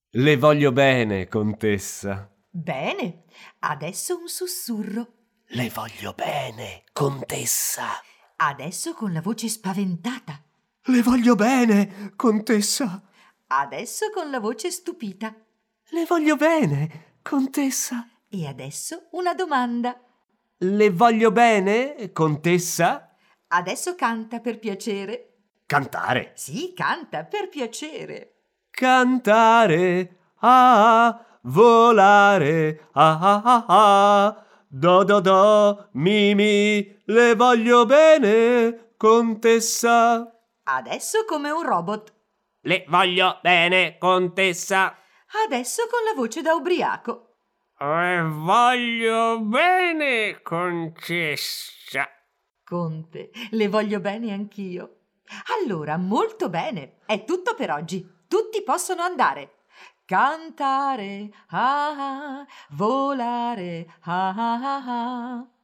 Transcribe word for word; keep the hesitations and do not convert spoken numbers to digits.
Le voglio bene, contessa. Bene, adesso un sussurro. Le voglio bene, contessa. Adesso con la voce spaventata. Le voglio bene, contessa. Adesso con la voce stupita. Le voglio bene, contessa. E adesso una domanda. Le voglio bene, contessa? Adesso canta per piacere. Cantare. Sì, canta per piacere. Cantare, ah, volare, ah ah ah ah, do do do, mi mi, le voglio bene, contessa. Adesso come un robot. Le voglio bene, contessa. Adesso con la voce da ubriaco. Le voglio bene, contessa. Conte, le voglio bene anch'io. Allora, molto bene. È tutto per oggi. Tutti possono andare. Cantare, ah ah, volare, ah ah ah ah.